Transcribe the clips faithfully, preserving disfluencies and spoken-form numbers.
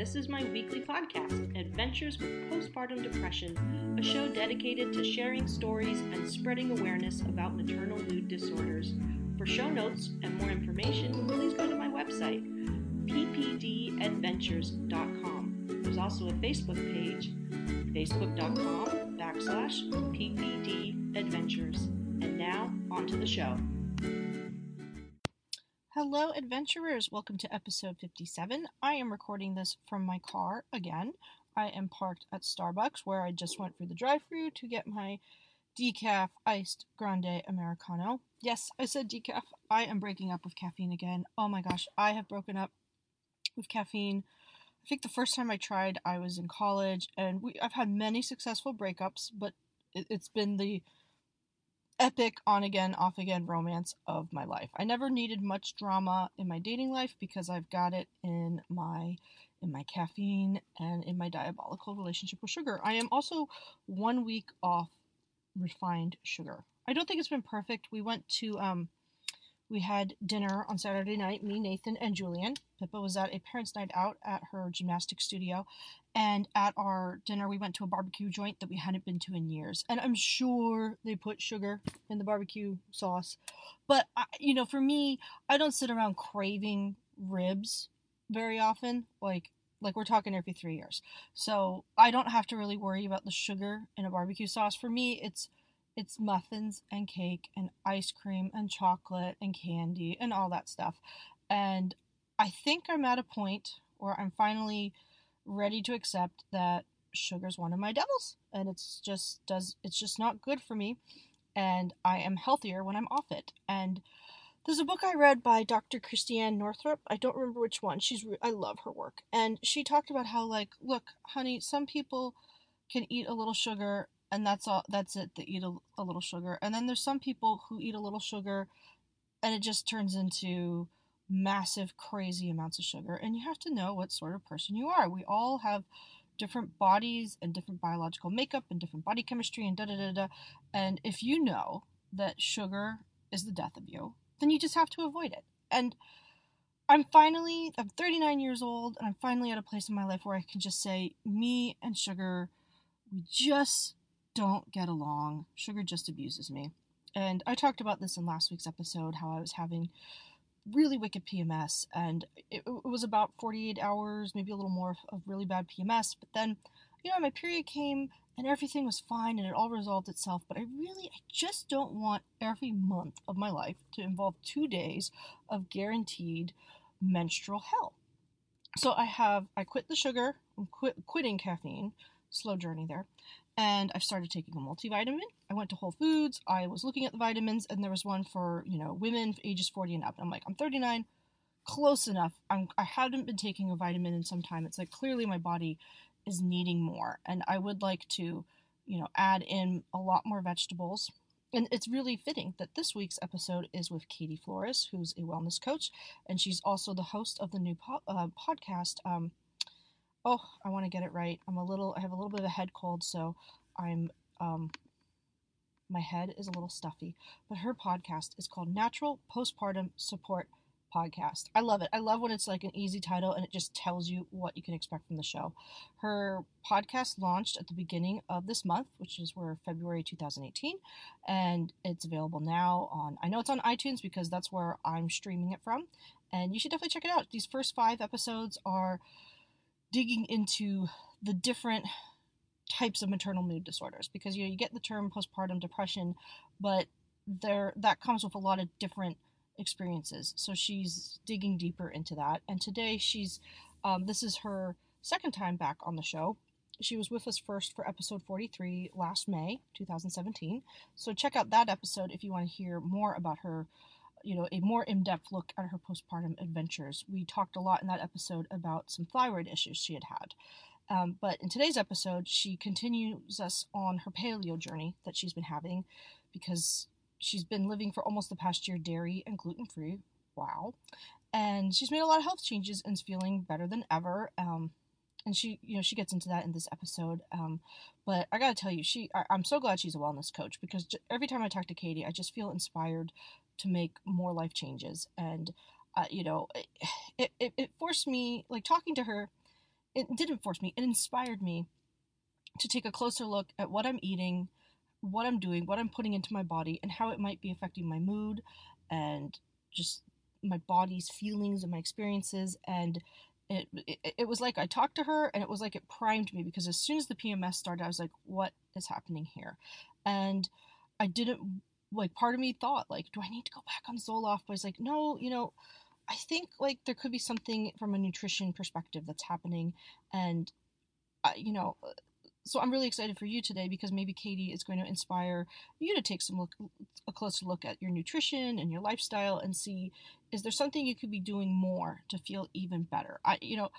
this is my weekly podcast, Adventures with Postpartum Depression, a show dedicated to sharing stories and spreading awareness about maternal mood disorders. For show notes and more information, please go to my website, p p d adventures dot com. There's also a Facebook page, facebook.com backslash ppdadventures. And now, on to the show. Hello, adventurers. Welcome to episode fifty-seven. I am recording this from my car again. I am parked at Starbucks, where I just went through the drive-thru to get my decaf iced grande Americano. Yes, I said decaf. I am breaking up with caffeine again. Oh my gosh, I have broken up with caffeine. I think the first time I tried, I was in college, and we, I've had many successful breakups, but it, it's been the epic on-again, off-again romance of my life. I never needed much drama in my dating life because I've got it in my in my caffeine and in my diabolical relationship with sugar. I am also one week off refined sugar. I don't think it's been perfect. We went to, um, we had dinner on Saturday night, me, Nathan, and Julian. Pippa was at a parents' night out at her gymnastics studio. And at our dinner, we went to a barbecue joint that we hadn't been to in years. And I'm sure they put sugar in the barbecue sauce. But, I, you know, for me, I don't sit around craving ribs very often. Like, like we're talking every three years. So I don't have to really worry about the sugar in a barbecue sauce. For me, it's it's muffins and cake and ice cream and chocolate and candy and all that stuff. And I think I'm at a point where I'm finally ready to accept that sugar's one of my devils, and it's just does it's just not good for me, and I am healthier when I'm off it. And there's a book I read by Doctor Christiane Northrup. I don't remember which one. She's re- I love her work, and she talked about how, like, look, honey, some people can eat a little sugar and that's all that's it. They eat a, a little sugar, and then there's some people who eat a little sugar and it just turns into massive, crazy amounts of sugar, and you have to know what sort of person you are. We all have different bodies and different biological makeup and different body chemistry and da da da da. And if you know that sugar is the death of you, then you just have to avoid it. And I'm finally, I'm thirty-nine years old, and I'm finally at a place in my life where I can just say, me and sugar, we just don't get along. Sugar just abuses me. And I talked about this in last week's episode, how I was having really wicked P M S, and it, it was about forty-eight hours, maybe a little more, of really bad P M S. But then, you know, my period came and everything was fine and it all resolved itself. But I really, I just don't want every month of my life to involve two days of guaranteed menstrual hell. So I have, I quit the sugar, I'm quit, quitting caffeine, slow journey there. And I've started taking a multivitamin. I went to Whole Foods. I was looking at the vitamins, and there was one for, you know, women ages forty and up. And I'm like, I'm thirty-nine, close enough. I'm, I haven't been taking a vitamin in some time. It's like, clearly my body is needing more. And I would like to, you know, add in a lot more vegetables. And it's really fitting that this week's episode is with Katie Flores, who's a wellness coach. And she's also the host of the new po- uh, podcast, um, Oh, I want to get it right. I'm a little, I have a little bit of a head cold, so I'm, um, my head is a little stuffy. But her podcast is called Natural Postpartum Support Podcast. I love it. I love when it's like an easy title and it just tells you what you can expect from the show. Her podcast launched at the beginning of this month, which is where February twenty eighteen, and it's available now on, I know it's on iTunes because that's where I'm streaming it from, and you should definitely check it out. These first five episodes are digging into the different types of maternal mood disorders, because you know you get the term postpartum depression, but there that comes with a lot of different experiences. So she's digging deeper into that, and today she's um, this is her second time back on the show. She was with us first for episode forty-three last May twenty seventeen. So check out that episode if you want to hear more about her, you know, a more in-depth look at her postpartum adventures. We talked a lot in that episode about some thyroid issues she had had. Um, but in today's episode, she continues us on her paleo journey that she's been having, because she's been living for almost the past year dairy and gluten-free. Wow. And she's made a lot of health changes and is feeling better than ever. Um, and she, you know, she gets into that in this episode. Um, but I gotta tell you, she, I, I'm so glad she's a wellness coach, because j- every time I talk to Katie, I just feel inspired to make more life changes. And, uh, you know, it, it, it forced me, like, talking to her, it didn't force me, it inspired me to take a closer look at what I'm eating, what I'm doing, what I'm putting into my body, and how it might be affecting my mood and just my body's feelings and my experiences. And it, it, it was like I talked to her, and it was like it primed me, because as soon as the P M S started, I was like, what is happening here? And I didn't, like, part of me thought, like, do I need to go back on Zoloft? But I was like, no, you know, I think, like, there could be something from a nutrition perspective that's happening. And, uh, you know, so I'm really excited for you today, because maybe Katie is going to inspire you to take some look, a closer look at your nutrition and your lifestyle, and see, is there something you could be doing more to feel even better? I, you know,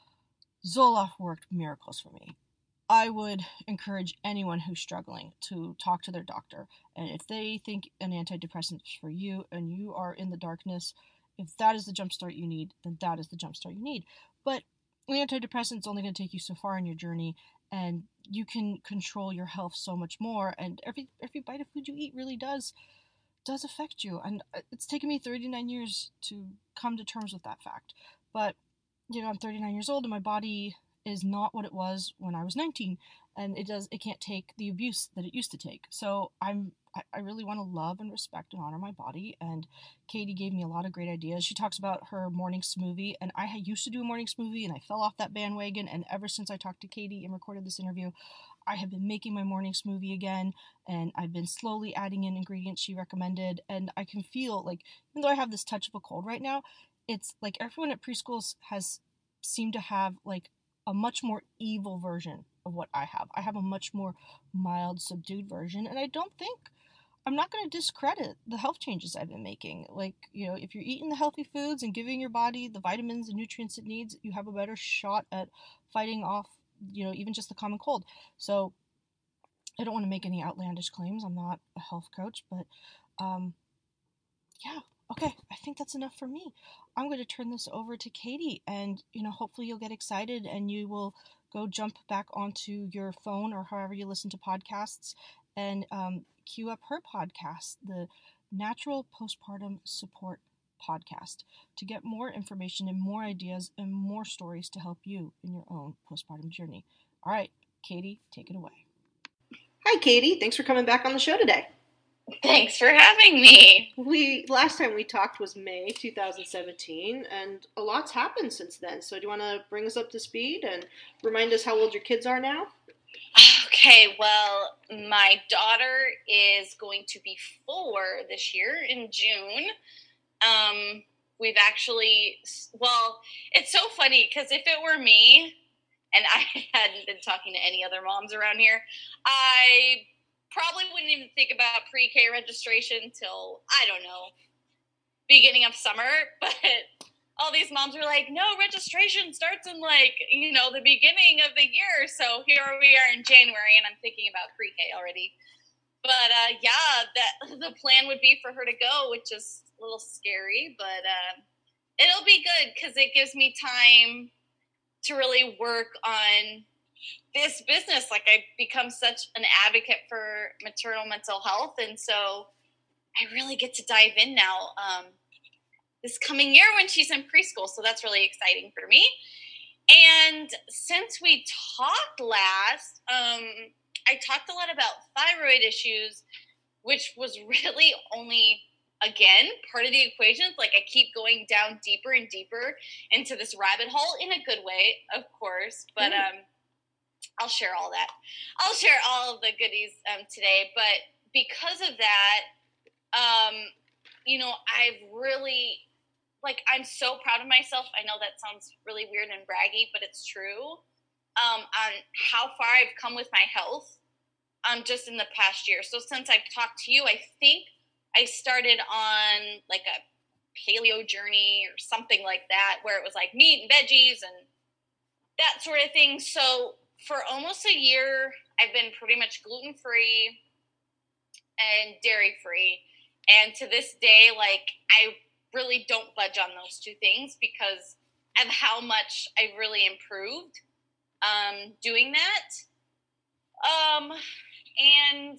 Zoloft worked miracles for me. I would encourage anyone who's struggling to talk to their doctor. And if they think an antidepressant is for you and you are in the darkness, if that is the jumpstart you need, then that is the jumpstart you need. But an antidepressant is only going to take you so far in your journey, and you can control your health so much more. And every every bite of food you eat really does does affect you. And it's taken me thirty-nine years to come to terms with that fact. But you know, I'm thirty-nine years old, and my body is not what it was when I was nineteen, and it does it can't take the abuse that it used to take. So I'm I, I really want to love and respect and honor my body. And Katie gave me a lot of great ideas. She talks about her morning smoothie, and I used to do a morning smoothie, and I fell off that bandwagon. And ever since I talked to Katie and recorded this interview, I have been making my morning smoothie again, and I've been slowly adding in ingredients she recommended. And I can feel, like, even though I have this touch of a cold right now, it's like everyone at preschools has seemed to have, like, a much more evil version of what I have. I have a much more mild, subdued version, and I don't think, I'm not going to discredit the health changes I've been making. Like, you know, if you're eating the healthy foods and giving your body the vitamins and nutrients it needs, you have a better shot at fighting off, you know, even just the common cold. So I don't want to make any outlandish claims. I'm not a health coach, but um, yeah, okay, I think that's enough for me. I'm going to turn this over to Katie, and, you know, hopefully you'll get excited and you will go jump back onto your phone or however you listen to podcasts, and um, queue up her podcast, the Natural Postpartum Support Podcast, to get more information and more ideas and more stories to help you in your own postpartum journey. All right, Katie, take it away. Hi, Katie. Thanks for coming back on the show today. Thanks for having me. We last time we talked was May two thousand seventeen, and a lot's happened since then. So do you want to bring us up to speed and remind us how old your kids are now? Okay, well, my daughter is going to be four this year in June. Um, we've actually, well, it's so funny because if it were me and I hadn't been talking to any other moms around here, I probably wouldn't even think about pre-K registration till, I don't know, beginning of summer. But all these moms were like, no, registration starts in, like, you know, the beginning of the year. So here we are in January, and I'm thinking about pre-K already. But uh, yeah, that the plan would be for her to go, which is a little scary, but uh, it'll be good because it gives me time to really work on this business. Like, I've become such an advocate for maternal mental health, and so I really get to dive in now um, this coming year when she's in preschool, so that's really exciting for me. And since we talked last, um, I talked a lot about thyroid issues, which was really only, again, part of the equation. Like, I keep going down deeper and deeper into this rabbit hole, in a good way, of course, but um, I'll share all that. I'll share all of the goodies um, today, but because of that, um, you know, I've really, like, I'm so proud of myself. I know that sounds really weird and braggy, but it's true, um, on how far I've come with my health um, just in the past year. So since I've talked to you, I think I started on, like, a paleo journey or something like that, where it was like meat and veggies and that sort of thing. So for almost a year, I've been pretty much gluten-free and dairy-free. And to this day, like, I really don't budge on those two things because of how much I've really improved um, doing that. Um, and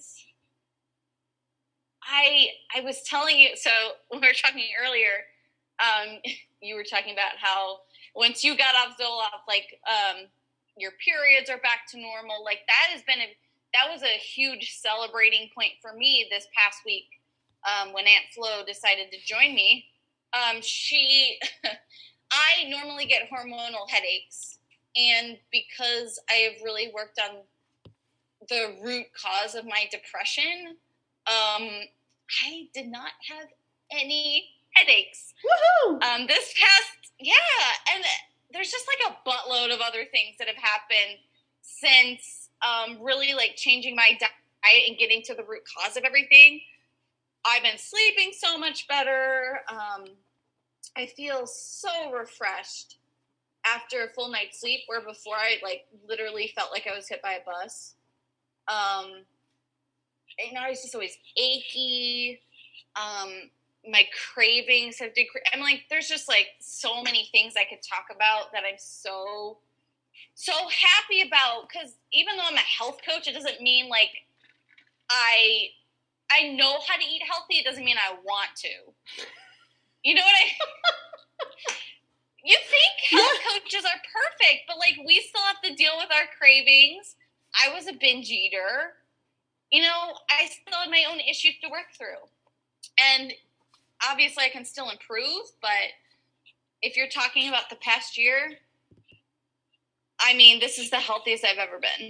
I I was telling you, so when we were talking earlier, um, you were talking about how, once you got off Zoloft, like, um, your periods are back to normal. Like, that has been a, that was a huge celebrating point for me this past week. Um, when Aunt Flo decided to join me, um, she, I normally get hormonal headaches, and because I have really worked on the root cause of my depression, um, I did not have any headaches. Woohoo! Um, this past, yeah, and there's just like a buttload of other things that have happened since um, really like changing my diet and getting to the root cause of everything. I've been sleeping so much better. Um, I feel so refreshed after a full night's sleep, where before I like literally felt like I was hit by a bus. Um, you know, I was just always achy. Um, my cravings have decreased. I'm like, there's just like so many things I could talk about that I'm so, so happy about. Because even though I'm a health coach, it doesn't mean like I, I know how to eat healthy. It doesn't mean I want to. You know what I? You think health yeah. coaches are perfect, but like we still have to deal with our cravings. I was a binge eater. You know, I still have my own issues to work through. And obviously I can still improve, but if you're talking about the past year, I mean, this is the healthiest I've ever been.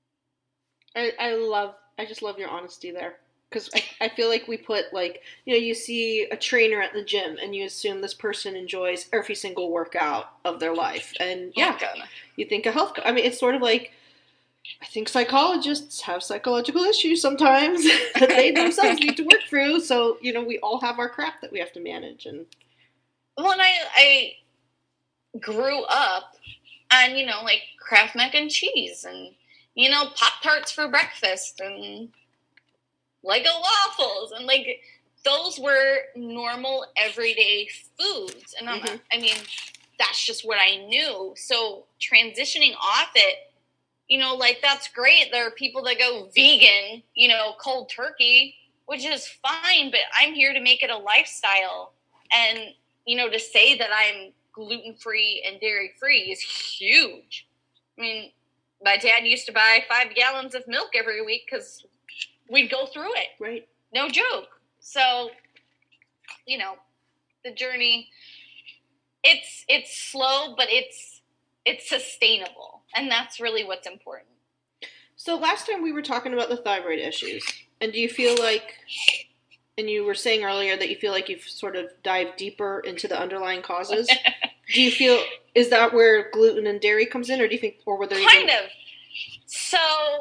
I, I love, I just love your honesty there. Because I, I feel like we put, like, you know, you see a trainer at the gym and you assume this person enjoys every single workout of their life. And yeah, oh, you think a health, I mean, it's sort of like, I think psychologists have psychological issues sometimes that they themselves need to work through. So, you know, we all have our crap that we have to manage. And well, and I, I grew up on, you know, like Kraft mac and cheese and, you know, Pop-Tarts for breakfast and Lego waffles, and like those were normal everyday foods. And I'm mm-hmm. not, I mean, that's just what I knew. So transitioning off it, you know, like that's great. There are people that go vegan, you know, cold turkey, which is fine, but I'm here to make it a lifestyle. And, you know, to say that I'm gluten-free and dairy-free is huge. I mean, my dad used to buy five gallons of milk every week because we'd go through it. Right. No joke. So, you know, the journey, it's it's slow, but it's it's sustainable. And that's really what's important. So last time we were talking about the thyroid issues. And do you feel like, and you were saying earlier that you feel like you've sort of dived deeper into the underlying causes. Do you feel, is that where gluten and dairy comes in? Or do you think, or were there Kind even... of. So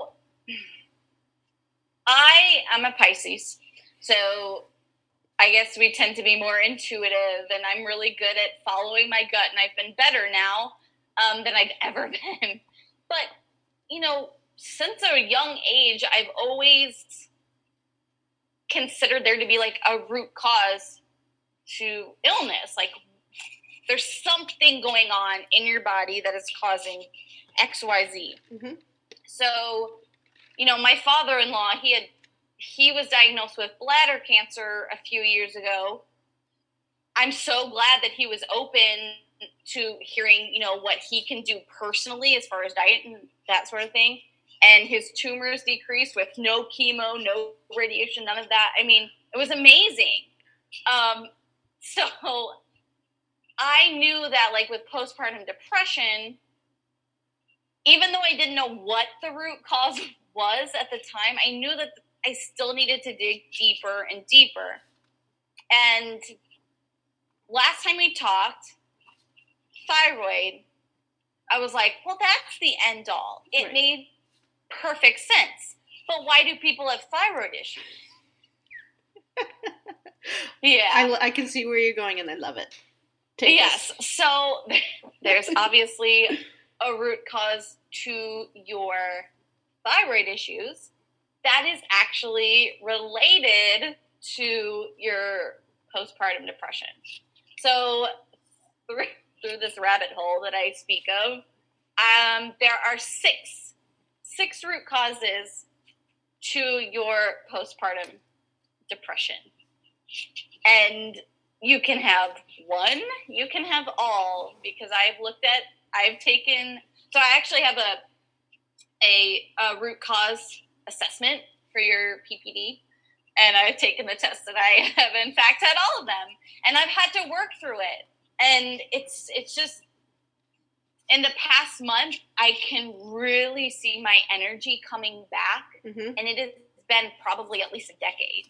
I am a Pisces, so I guess we tend to be more intuitive, and I'm really good at following my gut, and I've been better now um, than I've ever been. But, you know, since a young age, I've always considered there to be, like, a root cause to illness. Like, there's something going on in your body that is causing X, Y, Z. Mm-hmm. So... You know, my father-in-law, he had, he was diagnosed with bladder cancer a few years ago. I'm so glad that he was open to hearing, you know, what he can do personally as far as diet and that sort of thing. And his tumors decreased with no chemo, no radiation, none of that. I mean, it was amazing. Um, so I knew that, like, with postpartum depression, even though I didn't know what the root cause was at the time, I knew that I still needed to dig deeper and deeper. And last time we talked, thyroid, I was like, well, that's the end all. It right. made perfect sense. But why do people have thyroid issues? Yeah. I, I can see where you're going, and I love it. Take yes. This. So there's obviously a root cause to your thyroid issues that is actually related to your postpartum depression. So through, through this rabbit hole that I speak of, um, there are six, six root causes to your postpartum depression. And you can have one, you can have all, because I've looked at, I've taken, so I actually have a, a, a root cause assessment for your P P D, and I've taken the test, and I have in fact had all of them, and I've had to work through it, and it's, it's just, in the past month, I can really see my energy coming back, Mm-hmm. and it has been probably at least a decade.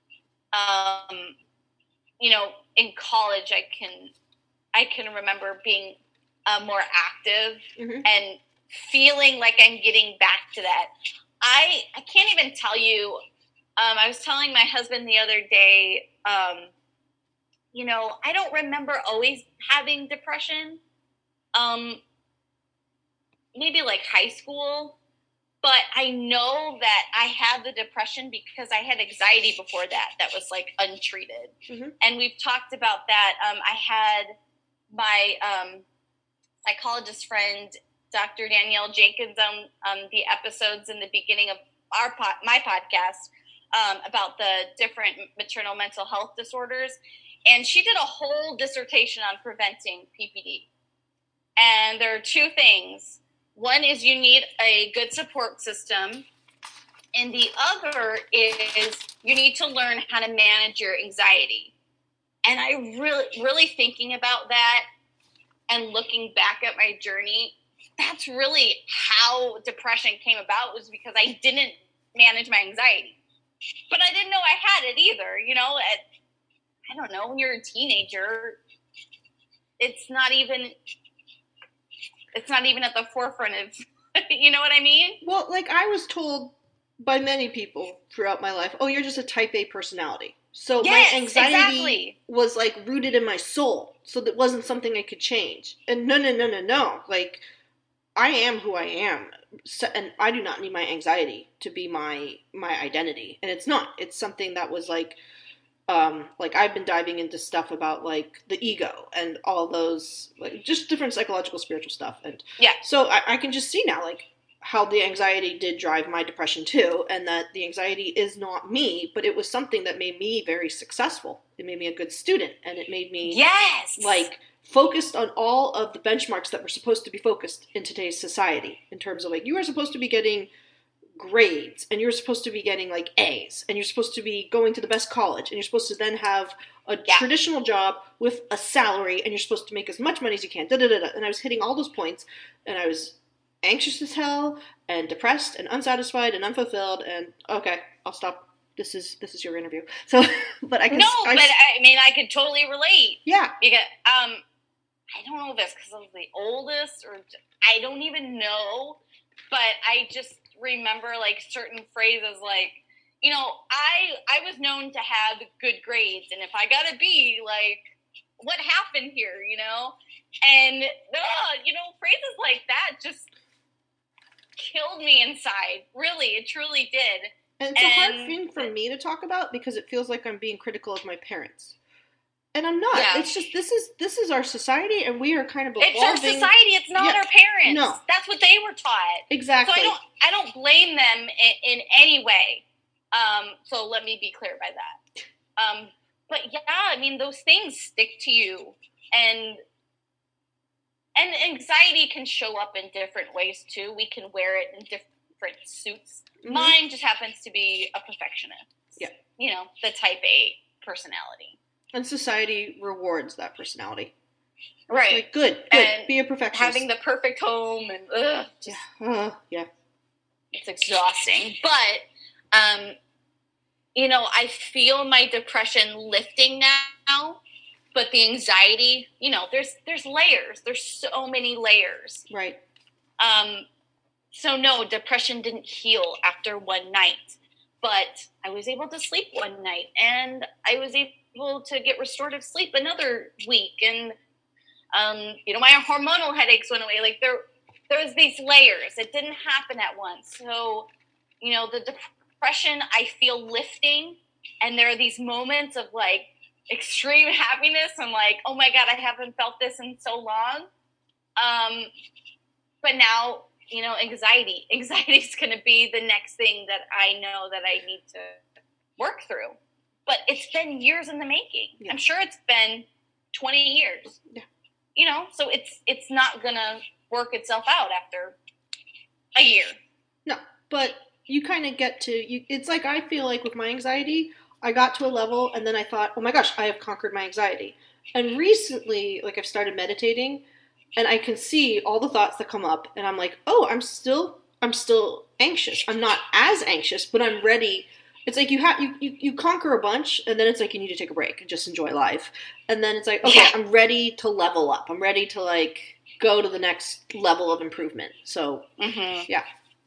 Um, you know, in college, I can, I can remember being uh, more active Mm-hmm. and feeling like I'm getting back to that. I, I can't even tell you, um, I was telling my husband the other day, um, you know, I don't remember always having depression, um, maybe like high school, but I know that I had the depression because I had anxiety before that, that was like untreated. Mm-hmm. And we've talked about that. Um, I had my um, psychologist friend, Doctor Danielle Jenkins, on um, the episodes in the beginning of our pod, my podcast um, about the different maternal mental health disorders. And she did a whole dissertation on preventing P P D. And there are two things. One is you need a good support system, and the other is you need to learn how to manage your anxiety. And I really, really thinking about that and looking back at my journey, that's really how depression came about, was because I didn't manage my anxiety. But I didn't know I had it either. You know, at, I don't know, when you're a teenager, it's not even... It's not even at the forefront of, you know what I mean? Well, like I was told by many people throughout my life, oh, you're just a type A personality. So Yes, my anxiety exactly. was like rooted in my soul. So that wasn't something I could change. And no, no, no, no, no. Like I am who I am. So, and I do not need my anxiety to be my my identity. And it's not. It's something that was like um like I've been diving into stuff about like the ego and all those, like just different psychological spiritual stuff, and Yeah. so I, I can just see now like how the anxiety did drive my depression too, and that the anxiety is not me, but it was something that made me very successful. It made me a good student, and it made me Yes. like focused on all of the benchmarks that were supposed to be focused in today's society, in terms of like you are supposed to be getting grades, and you're supposed to be getting like A's, and you're supposed to be going to the best college, and you're supposed to then have a Yeah. traditional job with a salary, and you're supposed to make as much money as you can. Da, da, da, da. And I was hitting all those points, and I was anxious as hell, and depressed, and unsatisfied, and unfulfilled. And okay, I'll stop. This is this is your interview. So, but I can No, I, but I mean, I could totally relate. yeah, Because um, I don't know if it's because I was the oldest, or I don't even know, but I just remember like certain phrases, like, you know, I I was known to have good grades, and if I got a B, like, what happened here, you know? And uh, you know, phrases like that just killed me inside. Really, it truly did. and it's a hard And- thing for me to talk about because it feels like I'm being critical of my parents. And I'm not. Yeah. It's just this is this is our society, and we are kind of It's evolving. our society. It's not Yeah. our parents. No. That's what they were taught. Exactly. So I don't I don't blame them in, in any way. Um, so let me be clear by that. Um, but yeah, I mean, those things stick to you, and and anxiety can show up in different ways too. We can wear it in different suits. Mhm. Mine just happens to be a perfectionist. Yeah. You know, the type A personality. And society rewards that personality. Right. Like, good, good, And be a perfectionist. Having the perfect home and ugh, just yeah, uh, yeah. it's exhausting. But, um, you know, I feel my depression lifting now, but the anxiety, you know, there's there's layers. There's so many layers. Right. Um, so no, depression didn't heal after one night, but I was able to sleep one night, and I was able to get restorative sleep another week, and um, you know, my hormonal headaches went away. Like there, there was these layers. It didn't happen at once. So, you know, the depression I feel lifting, and there are these moments of like extreme happiness. I'm like, oh my God, I haven't felt this in so long. Um, but now, you know, anxiety. Anxiety is going to be the next thing that I know that I need to work through. but it's been years in the making. Yeah. I'm sure it's been twenty years. Yeah. You know, so it's it's not going to work itself out after a year. No, but you kind of get to, you. It's like, I feel like with my anxiety, I got to a level and then I thought, oh my gosh, I have conquered my anxiety. And recently, like, I've started meditating and I can see all the thoughts that come up and I'm like, oh, I'm still, I'm still anxious. I'm not as anxious, but I'm ready. It's like you have, you, you, you conquer a bunch and then it's like you need to take a break and just enjoy life. And then it's like, okay, Yeah. I'm ready to level up. I'm ready to, like, go to the next level of improvement. So, Mm-hmm. yeah.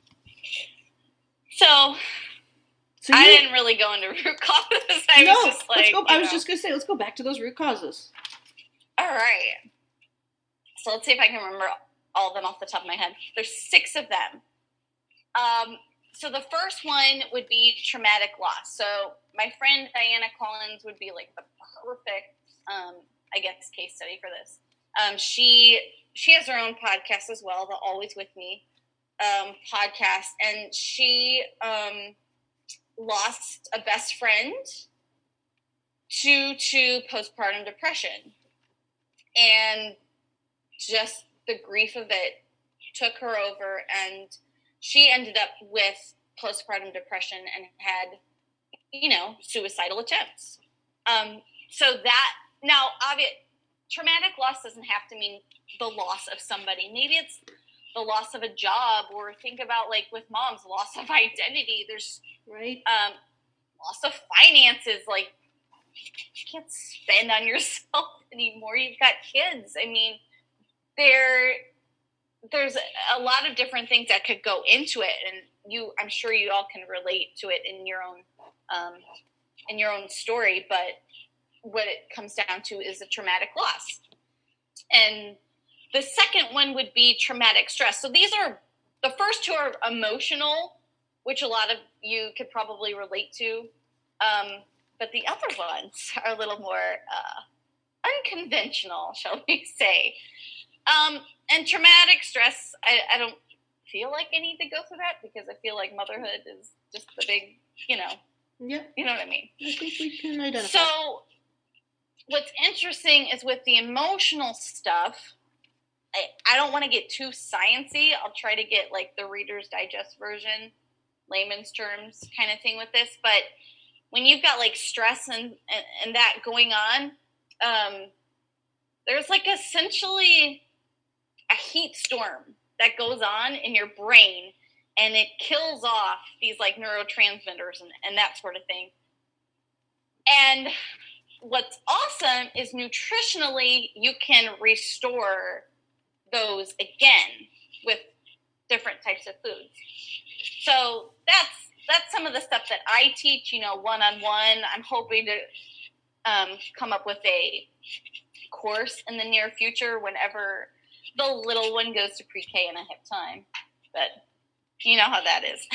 So, So I you- didn't really go into root causes. I no, was just like, let's go. I you was know. just gonna say, let's go back to those root causes. All right. So let's see if I can remember all of them off the top of my head. There's six of them. Um, so the first one would be traumatic loss. So my friend Diana Collins would be like the perfect, um, I guess, case study for this. Um, she she has her own podcast as well, the Always With Me um, podcast, and she um, lost a best friend due to postpartum depression. And just the grief of it took her over, and she ended up with postpartum depression and had, you know, suicidal attempts. Um, so that, now, obvious, traumatic loss doesn't have to mean the loss of somebody. Maybe it's the loss of a job, or think about, like, with moms, loss of identity. There's Right. um, loss of finances, like, you can't spend on yourself anymore. You've got kids. I mean, there, there's a lot of different things that could go into it, and you, I'm sure you all can relate to it in your own, um, in your own story. But what it comes down to is a traumatic loss, and the second one would be traumatic stress. So these are, the first two are emotional, which a lot of you could probably relate to. Um, But the other ones are a little more uh, unconventional, shall we say. Um, and traumatic stress, I, I don't feel like I need to go through that, because I feel like motherhood is just the big, you know, Yeah, you know what I mean? I think we can identify. So what's interesting is with the emotional stuff, I, I don't want to get too sciencey. I'll try to get like the Reader's Digest version, layman's terms kind of thing with this. But when you've got like stress and, and, and that going on, um, there's like essentially a heat storm that goes on in your brain, and it kills off these like neurotransmitters and, and that sort of thing. And what's awesome is nutritionally, you can restore those again with different types of foods. So that's that's some of the stuff that I teach, you know, one-on-one. I'm hoping to um, come up with a course in the near future whenever the little one goes to pre-K and I have time. But you know how that is.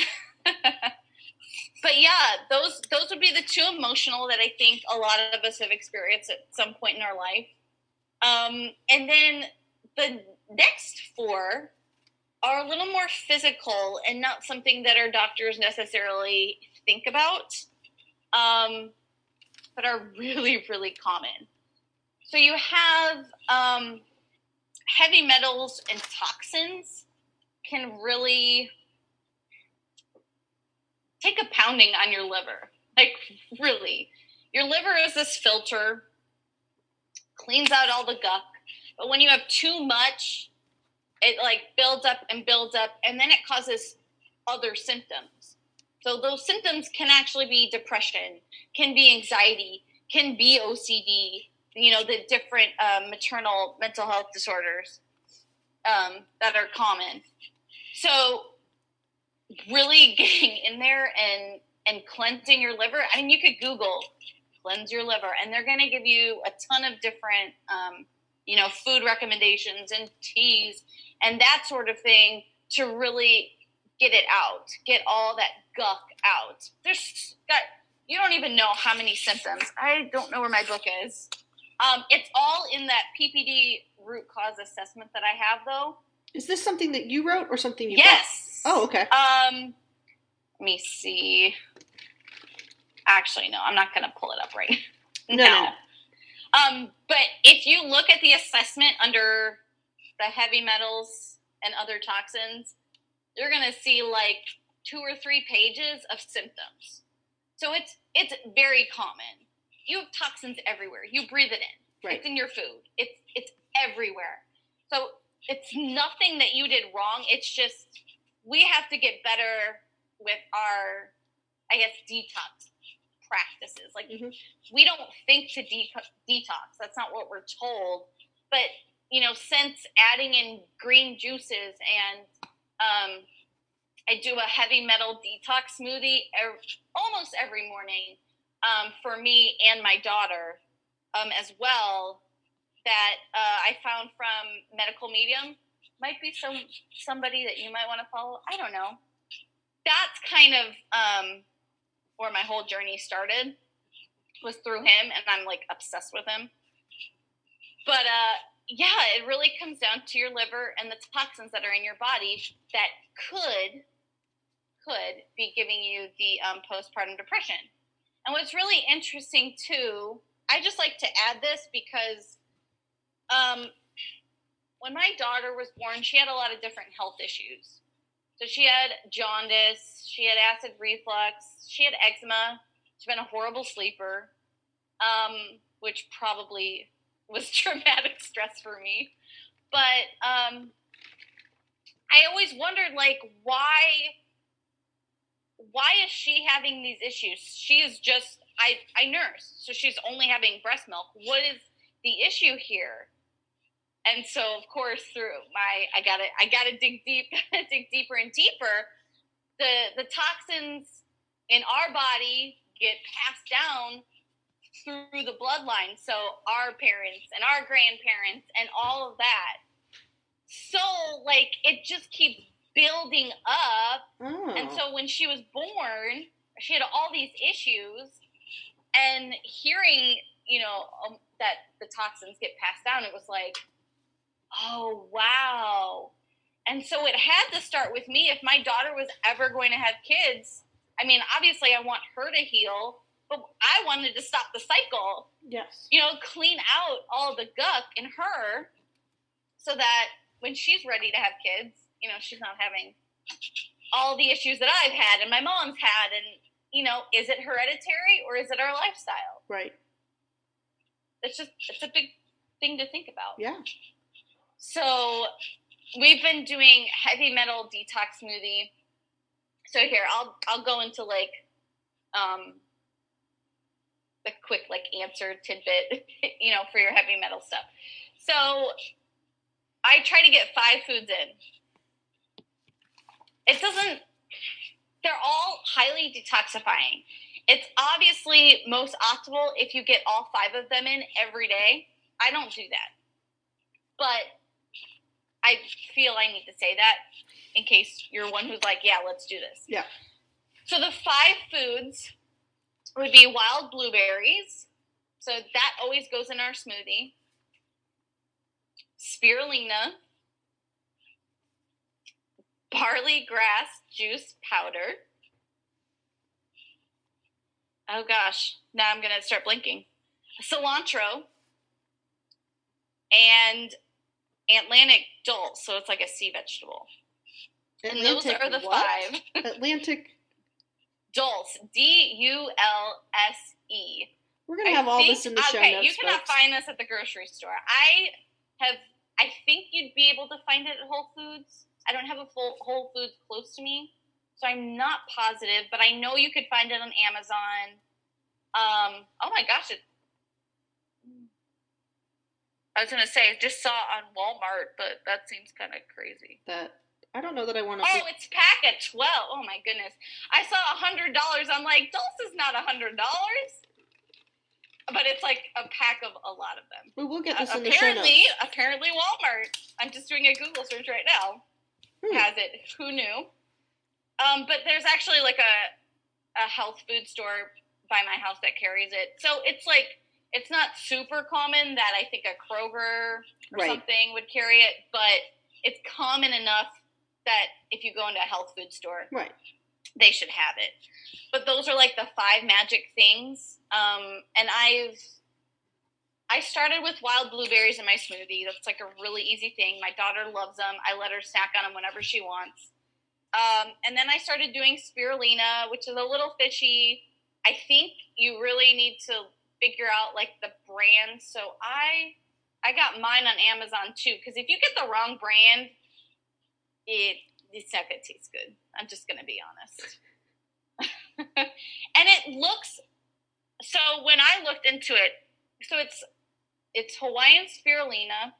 But yeah, those those would be the two emotional that I think a lot of us have experienced at some point in our life. Um, and then the next four are a little more physical and not something that our doctors necessarily think about, um, but are really, really common. So you have um, heavy metals and toxins can really take a pounding on your liver. Like, really. Your liver is this filter, cleans out all the gunk, but when you have too much, it like builds up and builds up, and then it causes other symptoms. So those symptoms can actually be depression, can be anxiety, can be O C D, you know, the different uh, maternal mental health disorders um, that are common. So really getting in there and, and cleansing your liver. I mean, you could Google cleanse your liver, and they're going to give you a ton of different, um, you know, food recommendations and teas and that sort of thing to really get it out, get all that gunk out. There's got, you don't even know how many symptoms. I don't know where my book is. Um, it's all in that P P D root cause assessment that I have, though. Is this something that you wrote or something you Yes. bought? Oh, okay. Um, let me see. actually, no, I'm not going to pull it up right No, now. no, no. Um, but if you look at the assessment under the heavy metals and other toxins, you're going to see like two or three pages of symptoms. So it's it's very common. You have toxins everywhere. You breathe it in. Right. It's in your food. It's it's everywhere. So it's nothing that you did wrong. It's just we have to get better with our, I guess, detox practices. Like, mm-hmm. we don't think to de- detox. That's not what we're told. But, you know, since adding in green juices and um, I do a heavy metal detox smoothie every, almost every morning um, for me and my daughter um, as well, that uh, I found from Medical Medium. Might be some somebody that you might want to follow. I don't know. That's kind of um, where my whole journey started, was through him, and I'm like obsessed with him. But uh, yeah, it really comes down to your liver and the toxins that are in your body that could could be giving you the um, postpartum depression. And what's really interesting too, I just like to add this because um, when my daughter was born, she had a lot of different health issues. So she had jaundice, she had acid reflux, she had eczema, she's been a horrible sleeper, um, which probably was traumatic stress for me. But um, I always wondered, like, why, why is she having these issues? She is just, I, I nurse, so she's only having breast milk. What is the issue here? And so, of course, through my, I gotta, I gotta dig deep, dig deeper and deeper. The the toxins in our body get passed down through the bloodline. So our parents and our grandparents and all of that. So, like, it just keeps building up. Oh. And so when she was born, she had all these issues, and hearing, you know, um, that the toxins get passed down, it was like, oh, wow. And so it had to start with me. If my daughter was ever going to have kids, I mean, obviously I want her to heal, but I wanted to stop the cycle. Yes. You know, clean out all the gunk in her so that when she's ready to have kids, you know, she's not having all the issues that I've had and my mom's had. And, you know, is it hereditary or is it our lifestyle? Right. It's just, it's a big thing to think about. Yeah. So we've been doing heavy metal detox smoothie. So here, I'll I'll go into like um the quick like answer tidbit, you know, for your heavy metal stuff. So I try to get five foods in. It doesn't, they're all highly detoxifying. It's obviously most optimal if you get all five of them in every day. I don't do that. But I feel I need to say that in case you're one who's like, yeah, let's do this. Yeah. So the five foods would be wild blueberries. So that always goes in our smoothie. Spirulina. Barley grass juice powder. Oh gosh, now I'm going to start blinking. Cilantro. And Atlantic dulse, so it's like a sea vegetable. Atlantic, and those are the what? five. Atlantic dulse, D U L S E. We're gonna have I all think, this in the show okay, notes. Okay, you cannot folks. find this at the grocery store. I have. I think you'd be able to find it at Whole Foods. I don't have a full Whole Foods close to me, so I'm not positive. But I know you could find it on Amazon. Um. Oh my gosh! It, I was going to say, I just saw it on Walmart, but that seems kind of crazy. That, I don't know that I want to... Oh, it's pack of twelve. Oh, my goodness. I saw one hundred dollars. I'm like, Dulce is not one hundred dollars. But it's like a pack of a lot of them. We will get this uh, in the show notes. Apparently, apparently Walmart, I'm just doing a Google search right now, hmm. has it. Who knew? Um, but there's actually like a, a health food store by my house that carries it. So it's like... It's not super common that I think a Kroger or right. something would carry it, but it's common enough that if you go into a health food store, right. they should have it. But those are like the five magic things. Um, and I've, I started with wild blueberries in my smoothie. That's like a really easy thing. My daughter loves them. I let her snack on them whenever she wants. Um, and then I started doing spirulina, which is a little fishy. I think you really need to figure out like the brand. So I, I got mine on Amazon too. Cause if you get the wrong brand, it, it's not going to taste good. I'm just going to be honest. And it looks, so when I looked into it, so it's, it's Hawaiian spirulina.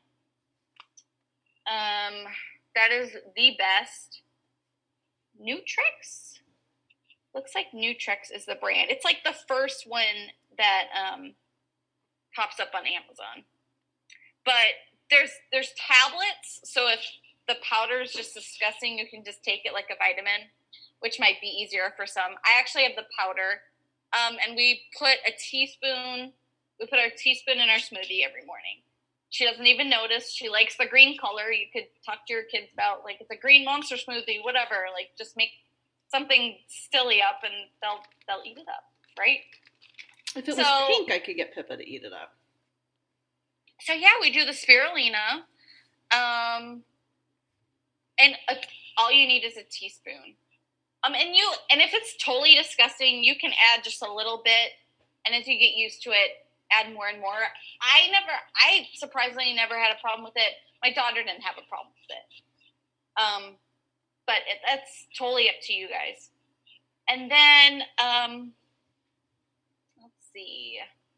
Um, that is the best. Nutrex? Looks like Nutrex is the brand. It's like the first one that um, pops up on Amazon. But there's there's tablets, so if the powder is just disgusting, you can just take it like a vitamin, which might be easier for some. I actually have the powder, um, and we put a teaspoon, we put our teaspoon in our smoothie every morning. She doesn't even notice. She likes the green color. You could talk to your kids about, like, it's a green monster smoothie, whatever. Like, just make something silly up, and they'll they'll eat it up, right? If it so, was pink, I could get Pippa to eat it up. So, yeah, we do the spirulina. Um, and a, all you need is a teaspoon. Um, and you, and if it's totally disgusting, you can add just a little bit, and as you get used to it, add more and more. I never, I surprisingly never had a problem with it. My daughter didn't have a problem with it. Um, but it, that's totally up to you guys. And then, um, let's see.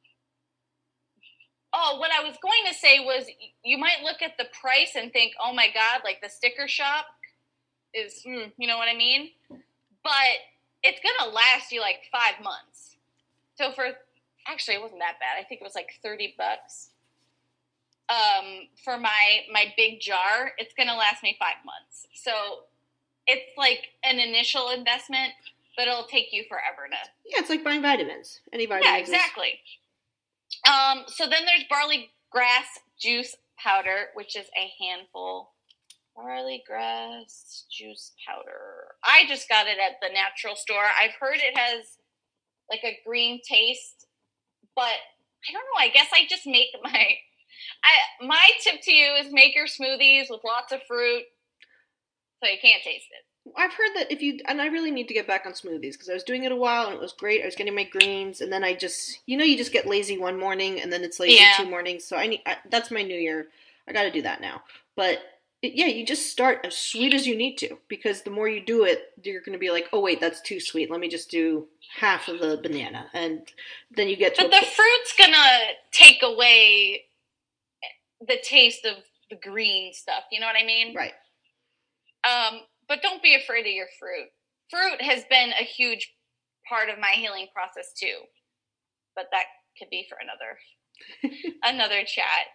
Oh, what I was going to say was you might look at the price and think, oh my God, like the sticker shop is, mm, you know what I mean? But it's going to last you like five months. So for, actually, it wasn't that bad. I think it was like thirty bucks. Um, for my, my big jar, it's going to last me five months. So it's like an initial investment, but it'll take you forever to. Yeah, it's like buying vitamins. Any vitamins. Yeah, exactly. Is... Um, so then there's barley grass juice powder, which is a handful. Barley grass juice powder. I just got it at the natural store. I've heard it has like a green taste, but I don't know. I guess I just make my, I, my tip to you is make your smoothies with lots of fruit so you can't taste it. I've heard that if you, and I really need to get back on smoothies because I was doing it a while and it was great. I was getting my greens and then I just, you know, you just get lazy one morning and then it's lazy yeah. two mornings. So I need, I, that's my new year. I got to do that now. But it, yeah, you just start as sweet as you need to because the more you do it, you're going to be like, oh wait, that's too sweet. Let me just do half of the banana. And then you get to But the po- fruit's going to take away the taste of the green stuff. You know what I mean? Right. Um, but don't be afraid of your fruit. Fruit has been a huge part of my healing process too. But that could be for another another chat.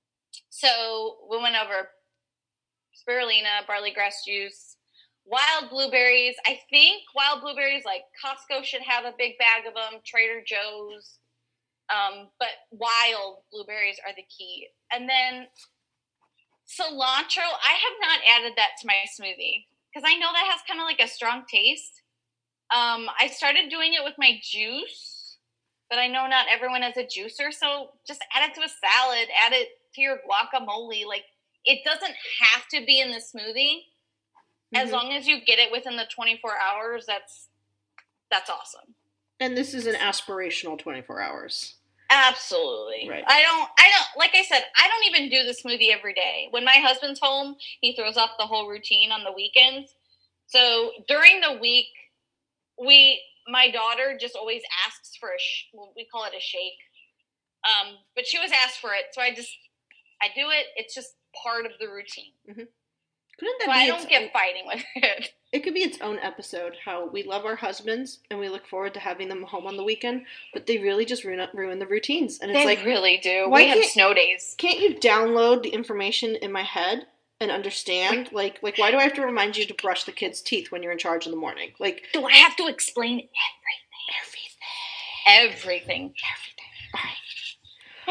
So we went over spirulina, barley grass juice, wild blueberries. I think wild blueberries, like Costco should have a big bag of them, Trader Joe's. Um, but wild blueberries are the key. And then cilantro, I have not added that to my smoothie because I know that has kind of like a strong taste. Um, I started doing it with my juice, but I know not everyone has a juicer, so just add it to a salad, add it to your guacamole. Like, it doesn't have to be in the smoothie. Mm-hmm. As long as you get it within the twenty-four hours, that's that's awesome. And this is an aspirational twenty-four hours. Absolutely. Right. I don't, I don't, like I said, I don't even do the smoothie every day. When my husband's home, he throws off the whole routine on the weekends. So during the week, we, my daughter just always asks for a, sh- we call it a shake. Um, but she always asks for it. So I just, I do it. It's just part of the routine. Mm-hmm. Couldn't that so be I don't its get own, fighting with it. It could be its own episode, how we love our husbands and we look forward to having them home on the weekend, but they really just ruin, ruin the routines. And it's they like, really do. We have snow days. Can't you download the information in my head and understand? Like, like why do I have to remind you to brush the kids' teeth when you're in charge in the morning? Like, do I have to explain everything? Everything. Everything. Everything. All right.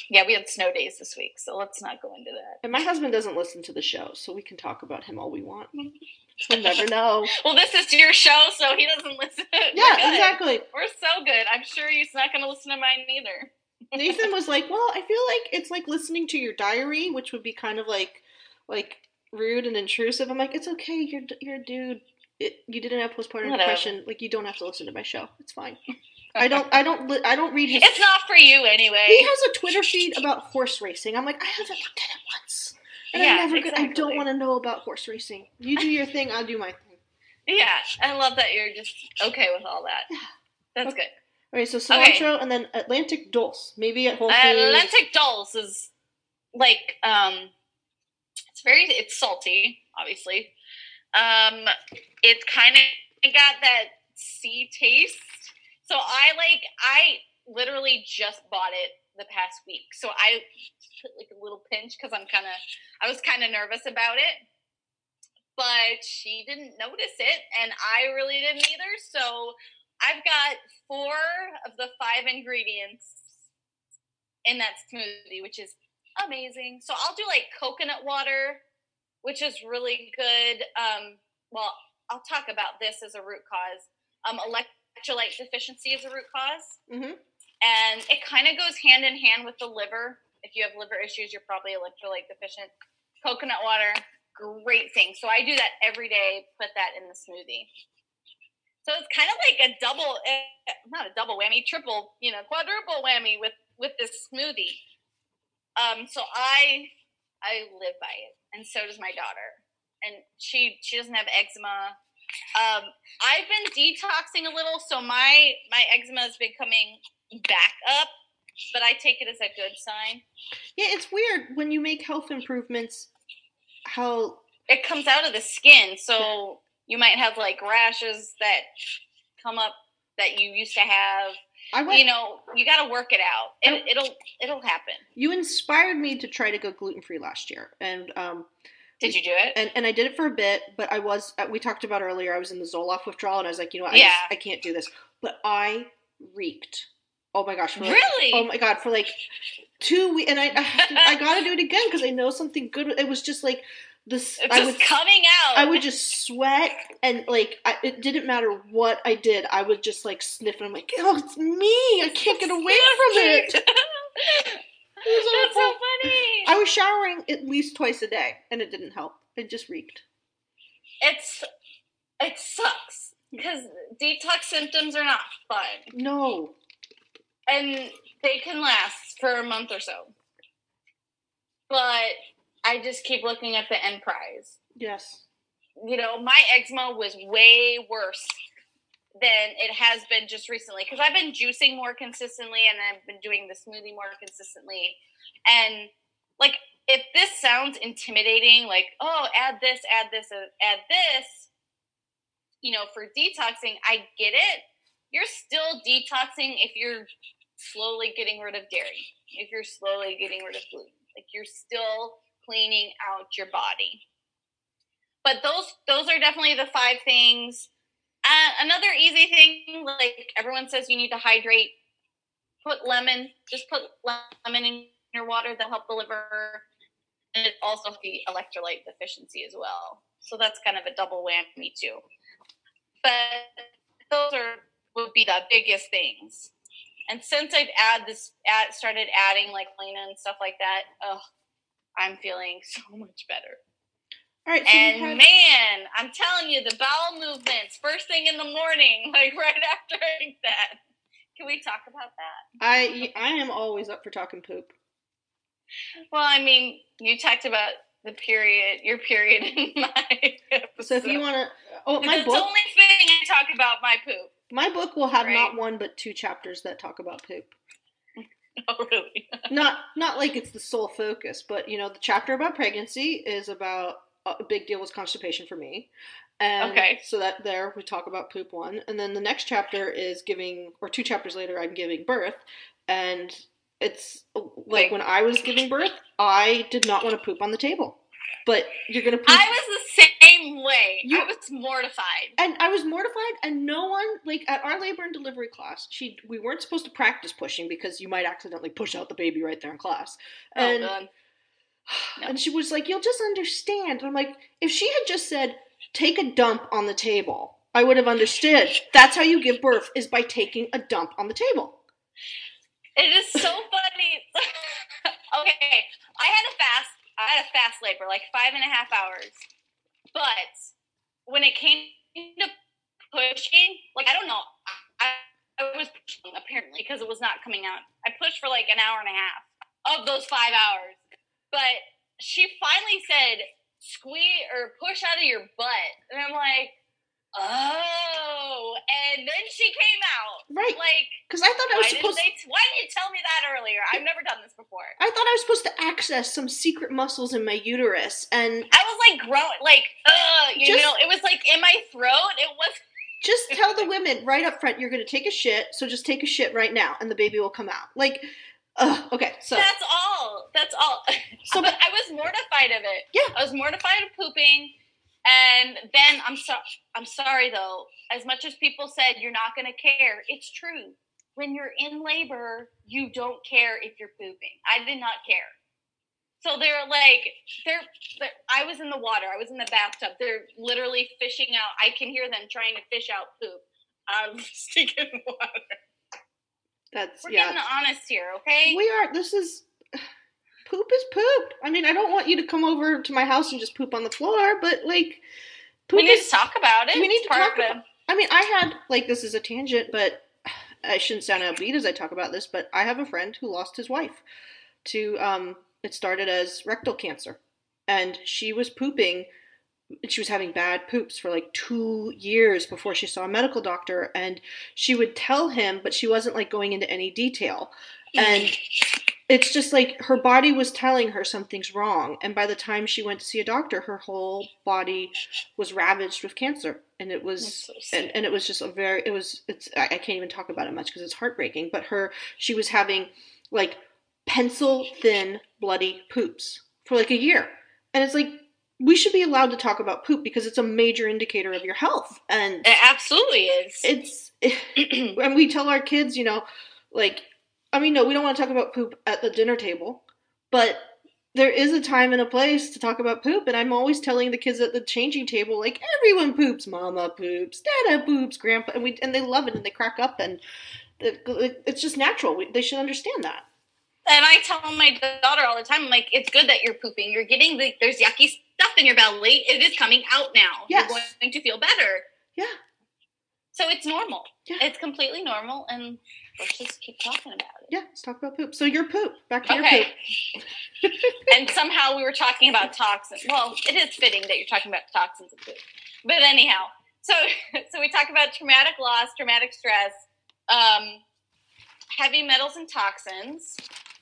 Yeah, we had snow days this week, so let's not go into that. And my husband doesn't listen to the show, so we can talk about him all we want. We'll never know. Well, this is your show, so he doesn't listen. Yeah, exactly. We're so good. I'm sure he's not going to listen to mine either. Nathan was like, well, I feel like it's like listening to your diary, which would be kind of like like rude and intrusive. I'm like, it's okay. You're, you're a dude. It, you didn't have postpartum Whatever. depression. Like, you don't have to listen to my show. It's fine. I don't, I don't, li- I don't read his... It's not for you anyway. He has a Twitter feed about horse racing. I'm like, I haven't looked at it once. And Yeah, I'm never exactly. good. I don't want to know about horse racing. You do your thing, I'll do my thing. Yeah, I love that you're just okay with all that. That's Okay. good. All right, so cilantro and then Atlantic Dulce. Maybe at Whole Foods. Atlantic Dulce is like, um, it's very, it's salty, obviously. Um, it's kind of got that sea taste. So I like, I literally just bought it the past week. So I put like a little pinch because I'm kind of, I was kind of nervous about it. But she didn't notice it, and I really didn't either. So I've got four of the five ingredients in that smoothie, which is amazing. So I'll do like coconut water, which is really good. Um, well, I'll talk about this as a root cause. Um, electrolyte deficiency is a root cause. Mm-hmm. And it kind of goes hand in hand with the liver. If you have liver issues, you're probably electrolyte deficient. Coconut water, great thing. So I do that every day, put that in the smoothie. So it's kind of like a double, not a double whammy, triple, you know, quadruple whammy with, with this smoothie. Um, so I, I live by it. And so does my daughter. And she, she doesn't have eczema. Um, I've been detoxing a little. So my, my eczema has been coming back up, but I take it as a good sign. Yeah, it's weird when you make health improvements, how... It comes out of the skin. So you might have like rashes that come up that you used to have. I went, you know, you got to work it out. It, I, it'll it'll happen. You inspired me to try to go gluten-free last year. And um, Did you do it? And and I did it for a bit, but I was, we talked about earlier, I was in the Zoloft withdrawal, and I was like, you know what, I, yeah. just, I can't do this. But I reeked. Oh my gosh. For like, really? Oh my God. For like two weeks. And I, I, I got to do it again because I know something good. It was just like, This, it's I just would, coming out. I would just sweat, and like I, it didn't matter what I did. I would just like sniff, and I'm like, "Oh, it's me! I can't get away from it." It was That's so funny. I was showering at least twice a day, and it didn't help. It just reeked. It's it sucks because detox symptoms are not fun. No, and they can last for a month or so, but I just keep looking at the end prize. Yes. You know, my eczema was way worse than it has been just recently because I've been juicing more consistently and I've been doing the smoothie more consistently. And, like, if this sounds intimidating, like, oh, add this, add this, add this, you know, for detoxing, I get it. You're still detoxing if you're slowly getting rid of dairy, if you're slowly getting rid of gluten. Like, you're still cleaning out your body. But those those are definitely the five things. Uh, another easy thing, like everyone says you need to hydrate. Put lemon, just put lemon in your water that help the liver. And it also the electrolyte deficiency as well. So that's kind of a double whammy too. But those are would be the biggest things. And since I've add this add, started adding like Lena and stuff like that, oh, I'm feeling so much better. All right, so and had... man, I'm telling you, the bowel movements, first thing in the morning, like right after I eat that. Can we talk about that? I I am always up for talking poop. Well, I mean, you talked about the period, your period in my episode. So if you want to, oh, my it's book. the only thing I talk about my poop. My book will have right? not one but two chapters that talk about poop. Oh, really? not not like it's the sole focus, but you know, the chapter about pregnancy is about a big deal was constipation for me. And okay. So that there we talk about poop one, and then the next chapter is giving, or two chapters later, I'm giving birth, and it's like when I was giving birth, I did not want to poop on the table, but you're gonna poop. I was the same same way. You- I was mortified. And I was mortified, and no one, like, at our labor and delivery class, she we weren't supposed to practice pushing because you might accidentally push out the baby right there in class. And, oh, God. No. And she was like, you'll just understand. And I'm like, if she had just said, take a dump on the table, I would have understood. That's how you give birth, is by taking a dump on the table. It is so funny. Okay, I had a fast, I had a fast labor, like five and a half hours. But when it came to pushing, like, I don't know, I, I was pushing, apparently, because it was not coming out. I pushed for like an hour and a half of those five hours. But she finally said, squeeze or push out of your butt. And I'm like, oh. And then she came out. Right. Like, because I thought I was why supposed didn't they, why didn't you tell me that earlier? I've never done this before. I thought I was supposed to access some secret muscles in my uterus, and I was like growing, like, ugh, you Just- know, it was like in my throat. It was. just tell the women right up front, you're going to take a shit, so just take a shit right now, and the baby will come out. Like, ugh, okay, so. That's all. That's all. So, but I was mortified of it. Yeah. I was mortified of pooping. And then I'm so I'm sorry though. As much as people said you're not going to care, it's true. When you're in labor, you don't care if you're pooping. I did not care. So they're like, they're, they're. I was in the water. I was in the bathtub. They're literally fishing out. I can hear them trying to fish out poop. I'm sticking in water. That's, We're yeah. getting honest here, okay? We are, this is, poop is poop. I mean, I don't want you to come over to my house and just poop on the floor, but, like, poop we need is, to talk about it. we need It's to part talk of it. about, I mean, I had, like, this is a tangent, but I shouldn't sound upbeat as I talk about this, but I have a friend who lost his wife to, um, it started as rectal cancer, and she was pooping, she was having bad poops for like two years before she saw a medical doctor, and she would tell him, but she wasn't like going into any detail, and it's just like her body was telling her something's wrong, and by the time she went to see a doctor, her whole body was ravaged with cancer, and it was so sad. and, and it was just a very it was it's I, I can't even talk about it much because it's heartbreaking, but her she was having like pencil thin bloody poops for like a year, and it's like, we should be allowed to talk about poop because it's a major indicator of your health, and It absolutely is. it's and we tell our kids, you know, like, I mean, no, we don't want to talk about poop at the dinner table, but there is a time and a place to talk about poop, and I'm always telling the kids at the changing table, like, everyone poops, mama poops, dada poops, grandpa, and we and they love it and they crack up, and it, it's just natural. We, they should understand that. And I tell my daughter all the time, I'm like, it's good that you're pooping. You're getting the, there's yucky stuff in your belly. It is coming out now. Yes. You're going to feel better. Yeah. So it's normal. Yeah. It's completely normal, and let's just keep talking about it. Yeah, let's talk about poop. So your poop. Back to Okay. your poop. And somehow we were talking about toxins. Well, it is fitting that you're talking about toxins and poop. But anyhow, so so we talk about traumatic loss, traumatic stress, um, heavy metals and toxins.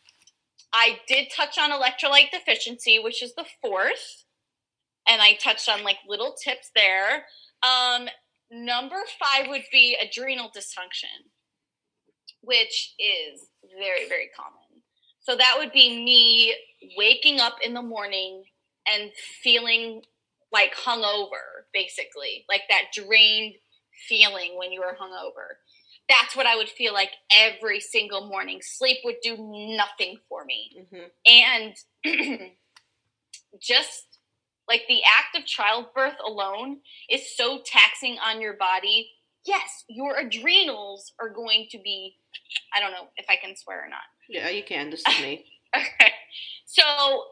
I did touch on electrolyte deficiency, which is the fourth. And I touched on like little tips there. Um, number five would be adrenal dysfunction, which is very, very common. So that would be me waking up in the morning and feeling like hungover, basically, like that drained feeling when you were hungover. That's what I would feel like every single morning. Sleep would do nothing for me. Mm-hmm. And just like the act of childbirth alone is so taxing on your body. Yes, your adrenals are going to be, I don't know if I can swear or not. Yeah, you can. This is me. Okay. So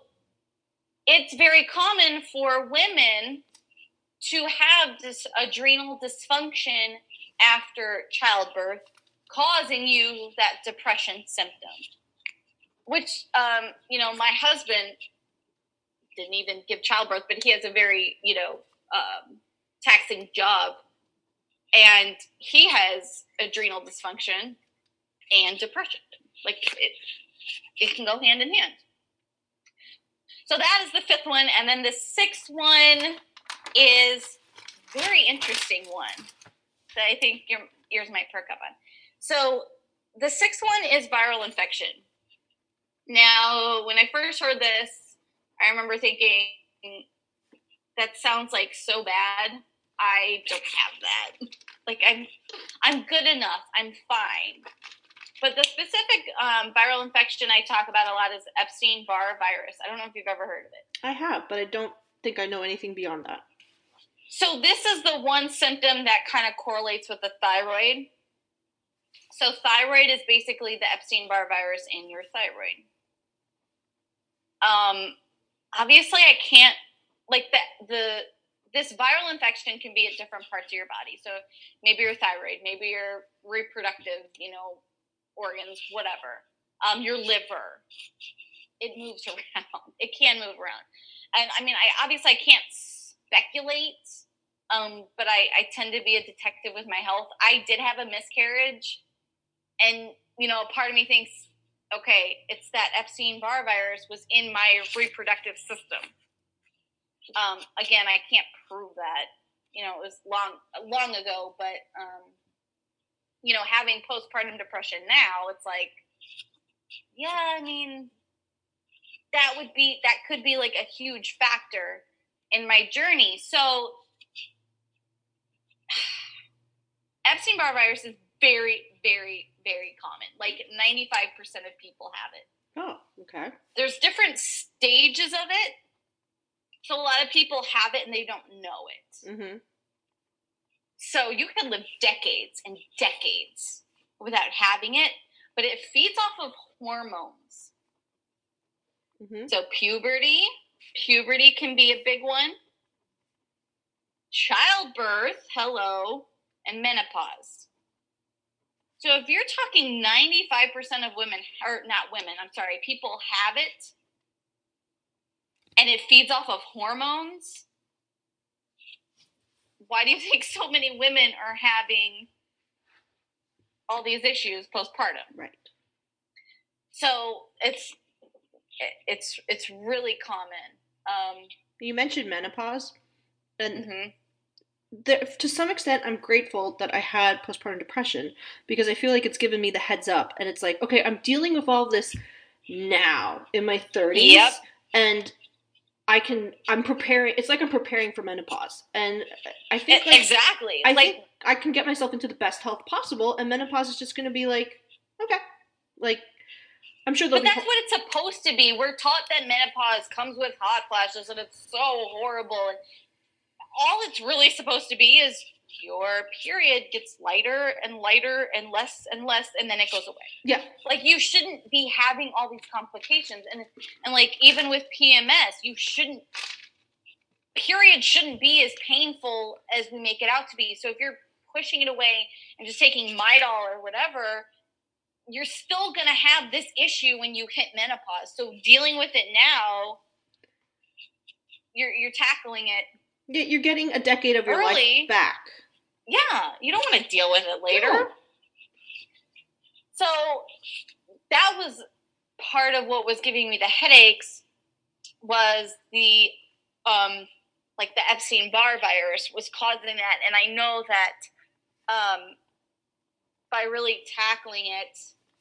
it's very common for women to have this adrenal dysfunction after childbirth, causing you that depression symptom. Which, um, you know, my husband didn't even give childbirth, but he has a very, you know, um, taxing job. And he has adrenal dysfunction and depression. Like, it, it can go hand in hand. So that is the fifth one. And then the sixth one is a very interesting one that I think your ears might perk up on. So the sixth one is viral infection. Now, when I first heard this, I remember thinking, that sounds like so bad. I don't have that. Like, I'm, I'm good enough. I'm fine. But the specific um, viral infection I talk about a lot is Epstein-Barr virus. I don't know if you've ever heard of it. I have, but I don't think I know anything beyond that. So this is the one symptom that kind of correlates with the thyroid. So thyroid is basically the Epstein-Barr virus in your thyroid. Um, obviously, I can't, like, the, the this viral infection can be at different parts of your body. So maybe your thyroid, maybe your reproductive, you know, organs, whatever. Um, your liver. It moves around. It can move around. And, I mean, I obviously I can't speculate, um, but I, I tend to be a detective with my health. I did have a miscarriage, and, you know, part of me thinks, okay, it's that Epstein-Barr virus was in my reproductive system. Um, again, I can't prove that. You know, it was long, long ago, but, um, you know, having postpartum depression now, it's like, yeah, I mean, that would be, that could be like a huge factor in my journey. So Epstein-Barr virus is very, very, very common. Like ninety-five percent of people have it. Oh, okay. There's different stages of it. So a lot of people have it and they don't know it. Mm-hmm. So you can live decades and decades without having it, but it feeds off of hormones. Mm-hmm. So puberty, puberty can be a big one. Childbirth, hello, and menopause. So if you're talking ninety-five percent of women, or not women, I'm sorry, people have it, and it feeds off of hormones, why do you think so many women are having all these issues postpartum? Right. So it's it's it's really common. Um, you mentioned menopause, and mm-hmm. there, to some extent, I'm grateful that I had postpartum depression, because I feel like it's given me the heads up, and it's like, okay, I'm dealing with all this now in my thirties, yep. and I can, I'm preparing, it's like I'm preparing for menopause, and I think like, exactly. I like, think I can get myself into the best health possible, and menopause is just going to be like, okay, like, I'm sure But that's ho- what it's supposed to be. We're taught that menopause comes with hot flashes, and it's so horrible, and all it's really supposed to be is your period gets lighter and lighter and less and less, and then it goes away. Yeah. Like, you shouldn't be having all these complications. And, and like, even with P M S, you shouldn't, period shouldn't be as painful as we make it out to be. So if you're pushing it away and just taking Midol or whatever, you're still going to have this issue when you hit menopause. So dealing with it now, you're you're tackling it. You're getting a decade of your early. life back. Yeah, you don't want to deal with it later. No. So that was part of what was giving me the headaches, was the um like the Epstein-Barr virus was causing that, and I know that um by really tackling it,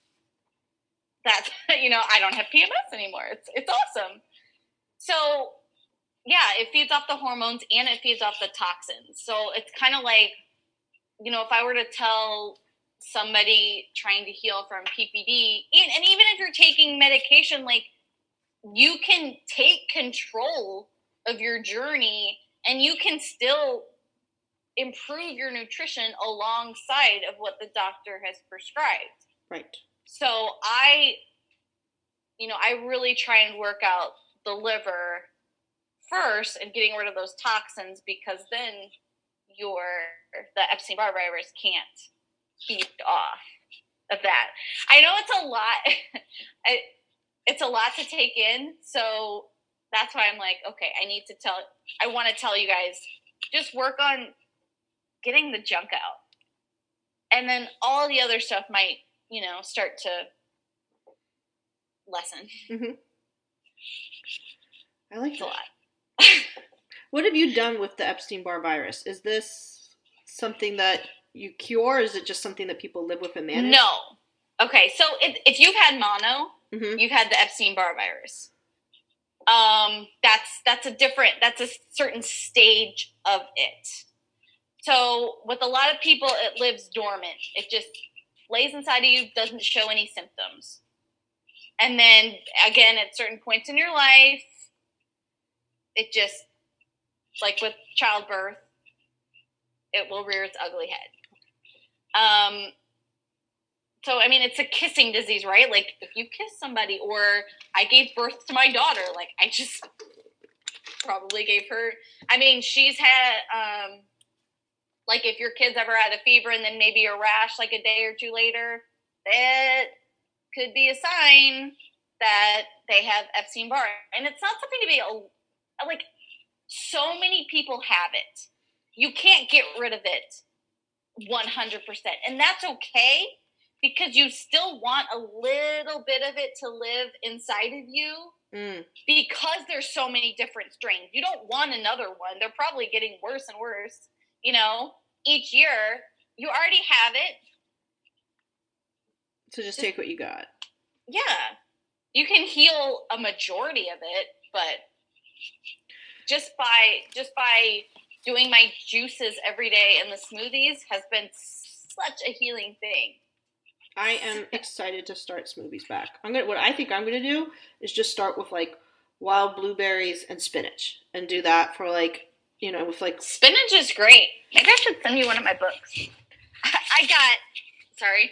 that, you know, I don't have P M S anymore. It's it's awesome. So yeah, it feeds off the hormones and it feeds off the toxins. So it's kind of like, you know, if I were to tell somebody trying to heal from P P D, and, and even if you're taking medication, like, you can take control of your journey and you can still improve your nutrition alongside of what the doctor has prescribed. Right. So I, you know, I really try and work out the liver first and getting rid of those toxins, because then your the Epstein-Barr virus can't feed off of that. I know it's a lot. I, it's a lot to take in, so that's why I'm like, okay, I need to tell. I want to tell you guys, just work on getting the junk out, and then all the other stuff might, you know, start to lessen. Mm-hmm. I like it's that. a lot. What have you done with the Epstein-Barr virus? Is this something that you cure, or is it just something that people live with and manage? No. Okay, so if, if you've had mono, mm-hmm. you've had the Epstein-Barr virus. Um, that's that's a different, that's a certain stage of it. So with a lot of people, it lives dormant. It just lays inside of you, doesn't show any symptoms. And then, again, at certain points in your life, it just, like with childbirth, it will rear its ugly head. Um, so, I mean, it's a kissing disease, right? Like, if you kiss somebody, or I gave birth to my daughter, like, I just probably gave her, I mean, she's had, um, like, if your kids ever had a fever and then maybe a rash, like, a day or two later, that could be a sign that they have Epstein-Barr. And it's not something to be, a, like, so many people have it. You can't get rid of it one hundred percent. And that's okay, because you still want a little bit of it to live inside of you, mm. because there's so many different strains. You don't want another one. They're probably getting worse and worse, you know, each year. You already have it. So just, just take what you got. Yeah. You can heal a majority of it, but just by just by doing my juices every day and the smoothies has been such a healing thing. I am excited to start smoothies back. I'm gonna. What I think I'm gonna do is just start with like wild blueberries and spinach, and do that for like, you know, with like spinach is great. Maybe I should send you one of my books. I got. Sorry.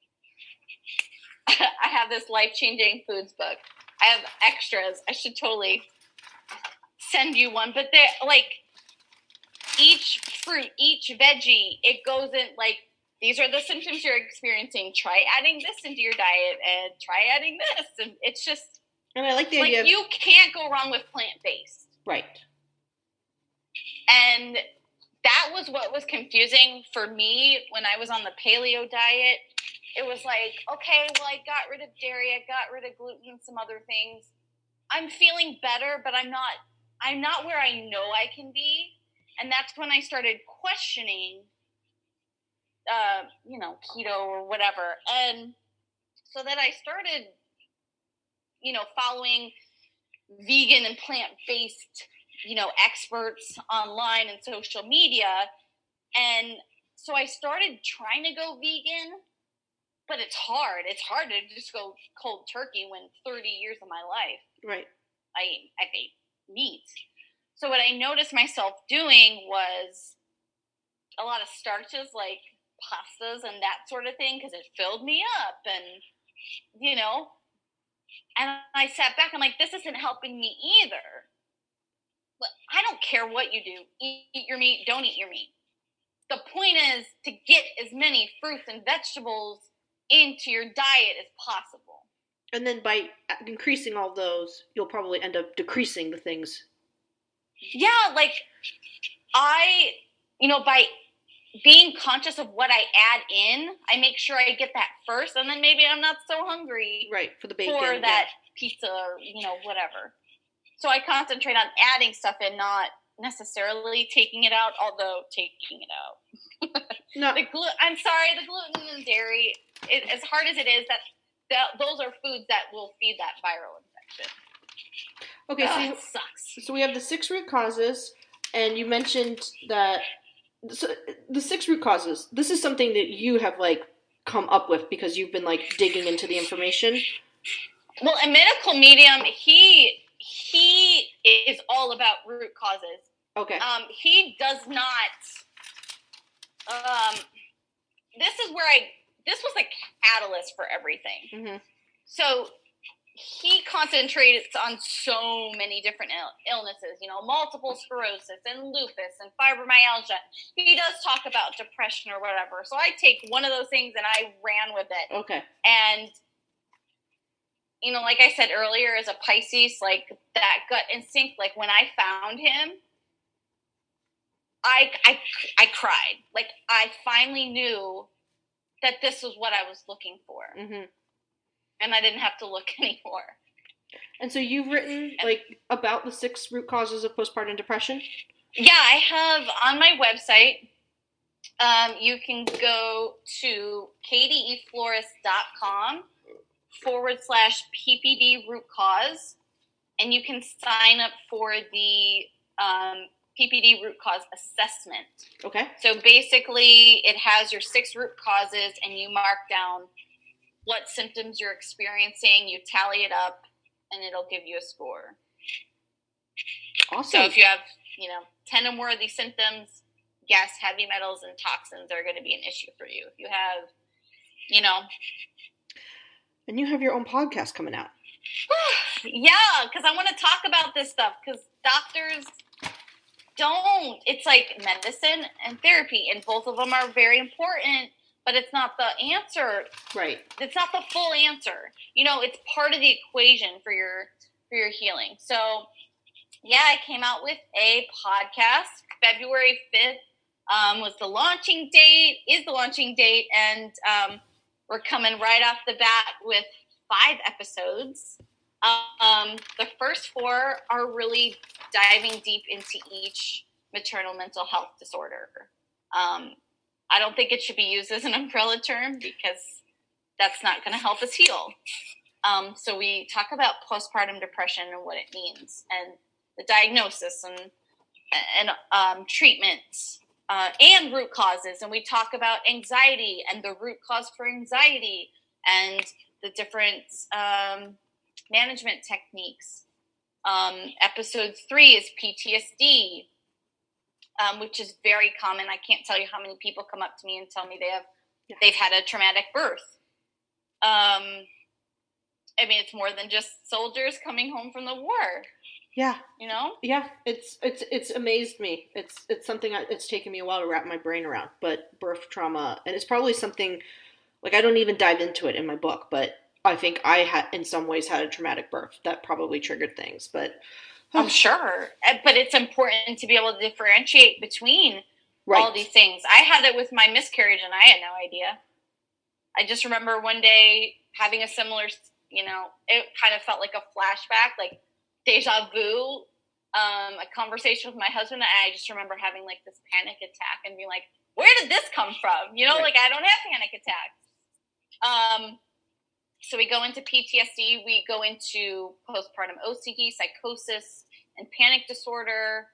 I have this life-changing foods book. I have extras. I should totally send you one. But they're like, each fruit, each veggie, it goes in like, these are the symptoms you're experiencing. Try adding this into your diet, and try adding this. And it's just, and I like the like, idea of, you can't go wrong with plant-based. Right. And that was what was confusing for me when I was on the paleo diet. It was like, okay, well, I got rid of dairy, I got rid of gluten and some other things. I'm feeling better, but I'm not, I'm not where I know I can be. And that's when I started questioning, uh, you know, keto or whatever. And so then I started, you know, following vegan and plant-based, you know, experts online and social media. And so I started trying to go vegan. But it's hard. It's hard to just go cold turkey when thirty years of my life, right, I I ate meat. So what I noticed myself doing was a lot of starches, like pastas and that sort of thing, because it filled me up, and you know. And I sat back. I'm like, this isn't helping me either. But I don't care what you do. Eat, eat your meat. Don't eat your meat. The point is to get as many fruits and vegetables into your diet as possible. And then by increasing all those, you'll probably end up decreasing the things. Yeah, like, I, you know, by being conscious of what I add in, I make sure I get that first, and then maybe I'm not so hungry. Right, for the bacon. For that yeah. pizza or, you know, whatever. So I concentrate on adding stuff and not necessarily taking it out, although taking it out. No. The glu- I'm sorry, the gluten and dairy, it, as hard as it is, that, that those are foods that will feed that viral infection. Okay, Ugh, so it sucks. So we have the six root causes, and you mentioned that so the six root causes. This is something that you have like come up with because you've been like digging into the information. Well, a medical medium, he he is all about root causes. Okay. Um, he does not. Um, this is where I. This was the catalyst for everything. Mm-hmm. So he concentrates on so many different Ill- illnesses, you know, multiple sclerosis and lupus and fibromyalgia. He does talk about depression or whatever. So I take one of those things and I ran with it. Okay. And, you know, like I said earlier, as a Pisces, like that gut instinct, like when I found him, I, I, I cried. Like I finally knew that this was what I was looking for. Mm-hmm. And I didn't have to look anymore. And so you've written, like, about the six root causes of postpartum depression? Yeah, I have on my website. Um, you can go to katieflores.com forward slash PPD root cause. and you can sign up for the um, P P D root cause assessment. Okay. So basically, it has your six root causes, and you mark down what symptoms you're experiencing. You tally it up, and it'll give you a score. Awesome. So if you have, you know, ten or more of these symptoms, yes, heavy metals and toxins are going to be an issue for you. If you have, you know. And you have your own podcast coming out. Yeah, because I want to talk about this stuff, because doctors don't. It's like medicine and therapy, and both of them are very important, but it's not the answer. Right. It's not the full answer. You know, it's part of the equation for your for your healing. So, yeah, I came out with a podcast. February fifth um, was the launching date, is the launching date, and um, we're coming right off the bat with five episodes. Um, the first four are really diving deep into each maternal mental health disorder. Um, I don't think it should be used as an umbrella term, because that's not going to help us heal. Um, so we talk about postpartum depression and what it means, and the diagnosis and and um, treatments uh, and root causes. And we talk about anxiety and the root cause for anxiety and the different um, management techniques. Um, episode three is P T S D, um, which is very common. I can't tell you how many people come up to me and tell me they have Yeah. they've had a traumatic birth. Um, I mean, it's more than just soldiers coming home from the war. Yeah. You know? Yeah, it's it's it's amazed me. It's it's something I, it's taken me a while to wrap my brain around. But birth trauma, and it's probably something like I don't even dive into it in my book, but I think I had in some ways had a traumatic birth that probably triggered things. But I'm sure, but it's important to be able to differentiate between right. all these things. I had it with my miscarriage, and I had no idea. I just remember one day having a similar, you know, it kind of felt like a flashback, like deja vu, um, a conversation with my husband. And I just remember having like this panic attack and being like, where did this come from? You know, right. like I don't have panic attacks. Um, so we go into P T S D, we go into postpartum O C D, psychosis, and panic disorder.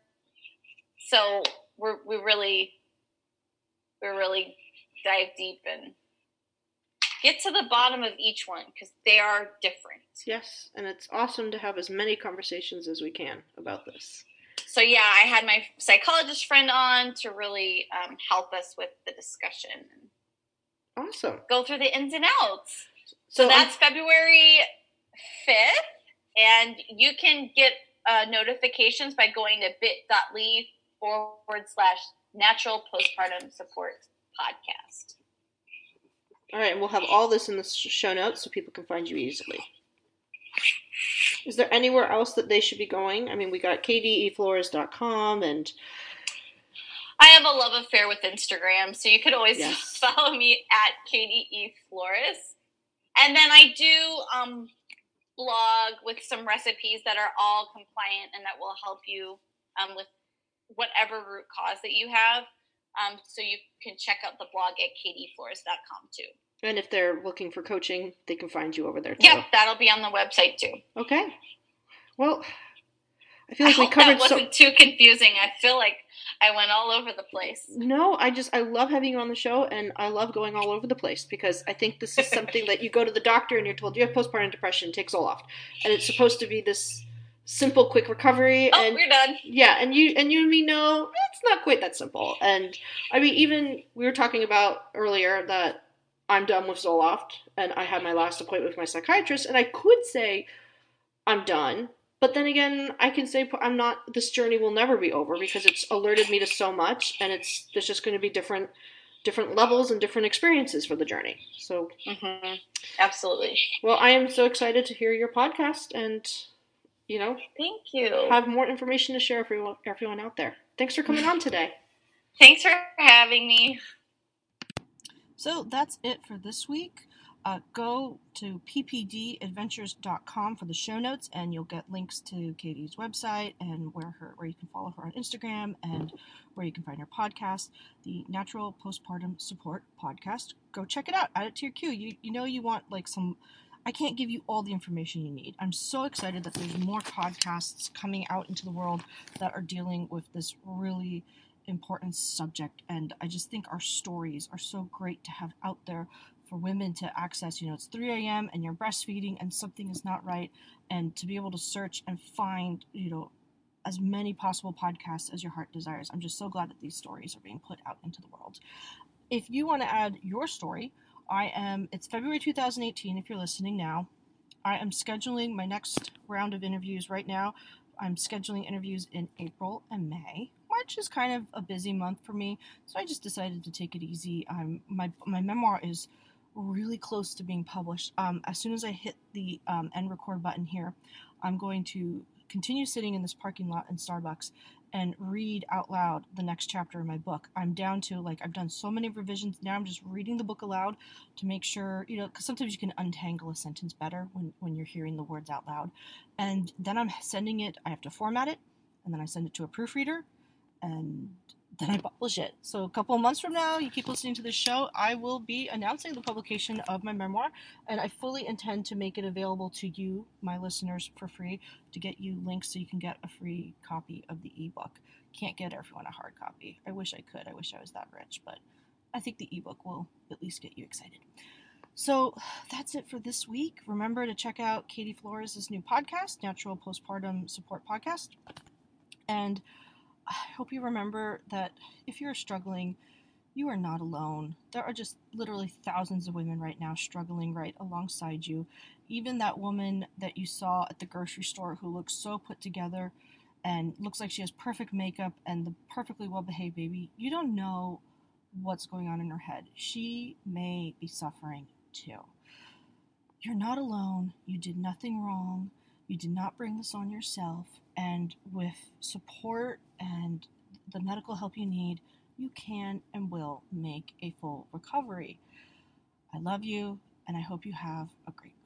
So we're we really we really dive deep and get to the bottom of each one, because they are different. Yes, and it's awesome to have as many conversations as we can about this. So yeah, I had my psychologist friend on to really um, help us with the discussion. Awesome. Go through the ins and outs. So, So that's I'm, February fifth, and you can get uh, notifications by going to bit.ly forward slash natural postpartum support podcast. all right, and we'll have all this in the show notes so people can find you easily. Is there anywhere else that they should be going? I mean, we got k d e flores dot com, and I have a love affair with Instagram, so you could always yes. follow me at K D E Flores. And then I do um, blog with some recipes that are all compliant and that will help you um, with whatever root cause that you have. Um, so you can check out the blog at k d e flores dot com too. And if they're looking for coaching, they can find you over there too. Yep, that'll be on the website too. Okay. Well, I feel like I we hope covered that wasn't so... too confusing. I feel like I went all over the place. No, I just, I love having you on the show, and I love going all over the place, because I think this is something that you go to the doctor and you're told you have postpartum depression, take Zoloft. And it's supposed to be this simple, quick recovery. Oh, and we're done. Yeah, and you and you and me know it's not quite that simple. And I mean, even we were talking about earlier that I'm done with Zoloft, and I had my last appointment with my psychiatrist, and I could say I'm done. But then again, I can say I'm not, this journey will never be over, because it's alerted me to so much, and it's there's just going to be different different levels and different experiences for the journey. So, mm-hmm. Absolutely. Well, I am so excited to hear your podcast and, you know, thank you. Have more information to share for everyone, everyone out there. Thanks for coming on today. Thanks for having me. So that's it for this week. Uh, go to p p d adventures dot com for the show notes, and you'll get links to Katie's website and where her where you can follow her on Instagram and where you can find her podcast, the Natural Postpartum Support Podcast. Go check it out. Add it to your queue. You you know you want like some I can't give you all the information you need. I'm so excited that there's more podcasts coming out into the world that are dealing with this really important subject, and I just think our stories are so great to have out there for women to access. You know, it's three a.m. and you're breastfeeding and something is not right, and to be able to search and find, you know, as many possible podcasts as your heart desires. I'm just so glad that these stories are being put out into the world. If you want to add your story, I am, it's February two thousand eighteen if you're listening now. I am scheduling my next round of interviews right now. I'm scheduling interviews in April and May. March is kind of a busy month for me, so I just decided to take it easy. I'm, my, my memoir is really close to being published. Um, as soon as I hit the um, end record button here, I'm going to continue sitting in this parking lot in Starbucks and read out loud the next chapter of my book. I'm down to, like, I've done so many revisions. Now I'm just reading the book aloud to make sure, you know, because sometimes you can untangle a sentence better when, when you're hearing the words out loud. And then I'm sending it, I have to format it, and then I send it to a proofreader, and then I publish it. So a couple of months from now, you keep listening to this show, I will be announcing the publication of my memoir, and I fully intend to make it available to you, my listeners, for free, to get you links so you can get a free copy of the ebook. Can't get everyone a hard copy. I wish I could. I wish I was that rich, but I think the ebook will at least get you excited. So that's it for this week. Remember to check out Katie Flores' new podcast, Natural Postpartum Support Podcast. And I hope you remember that if you're struggling, you are not alone. There are just literally thousands of women right now struggling right alongside you. Even that woman that you saw at the grocery store who looks so put together and looks like she has perfect makeup and the perfectly well-behaved baby, you don't know what's going on in her head. She may be suffering too. You're not alone. You did nothing wrong. You did not bring this on yourself. And with support and the medical help you need, you can and will make a full recovery. I love you, and I hope you have a great